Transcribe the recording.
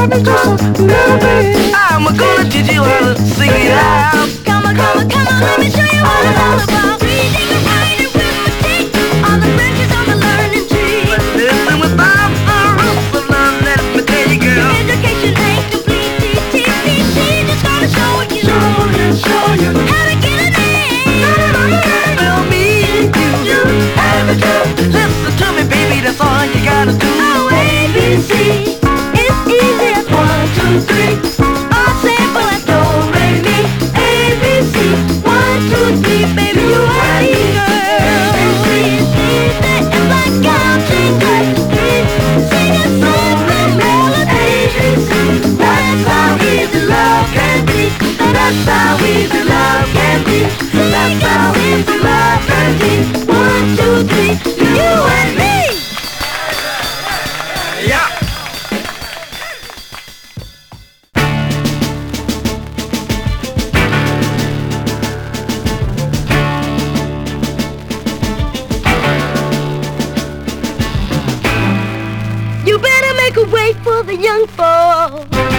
having trouble loving. I'm gonna teach you how to sing it out. Come on, come on, come on, let me show you what it's all about. Reading and writing, arithmetic, all the branches on the learning tree. Listen without the rules of love, let me tell you, girl. Education ain't complete, TTT, just gonna show you Show you how to get an A. Tell me you have a job. Listen to me, baby, that's all you gotta do. Oh, A, B, C, it's easy as 1, 2, 3. All simple as do, re, mi, A, B, C. 1, 2, 3, baby, you are the girl. It's easy, it's like counting like 3, singing songs and melodies. That's how easy love can be. That's how easy love can be. That's how easy love can be. 1, 2, 3, you and me. Yeah. You better make a way for the young folks.